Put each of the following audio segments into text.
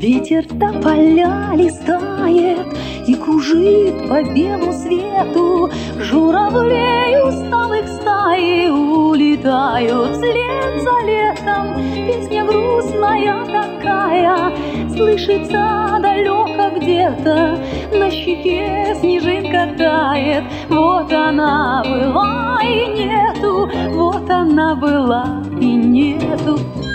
Ветер тополя листает и кружит по белу свету. Журавлей усталых стаи улетают вслед за летом. Песня грустная такая слышится далеко где-то. На щеке снежинка тает. Вот она была и нету, вот она была и нету.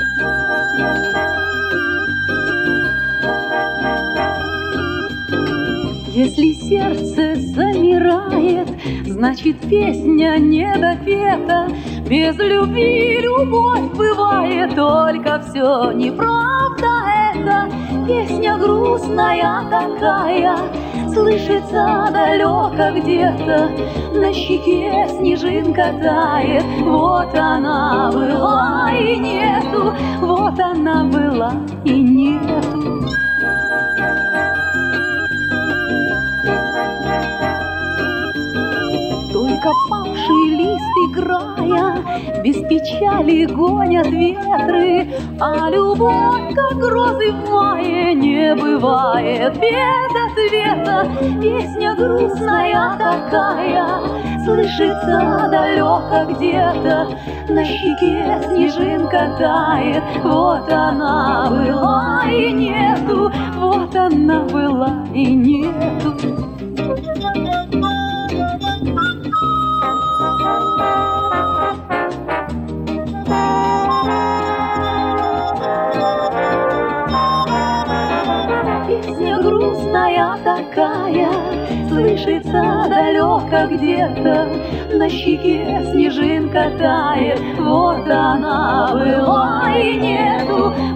Если сердце замирает, значит песня недопета. Без любви любовь бывает, только все неправда это. Песня грустная такая слышится далеко где-то. На щеке снежинка тает. Вот она была и нету, вот она была и нету. Только павший лист играя, без печали гонят ветры. А любовь, как грозы в мае, не бывает без ответа. Песня грустная такая слышится далеко где-то. На щеке снежинка тает. Вот она была и нету, вот она была и нету. Песня грустная такая слышится далеко где-то. На щеке снежинка тает. Вот она была и нету,